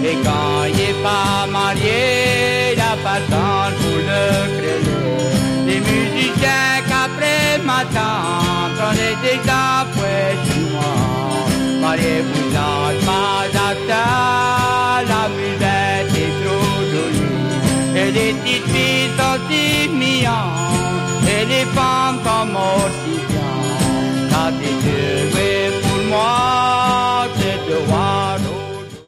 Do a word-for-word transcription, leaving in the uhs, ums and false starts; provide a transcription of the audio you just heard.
Et quand il n'est pas marié, il n'a pas le temps pour le créneau. Les musiciens qu'après matin, prenez des après chez moi. Mariez-vous dans pas à la musette est trop jolie. Et les petites filles sont si mignonnes, et les femmes comme moi.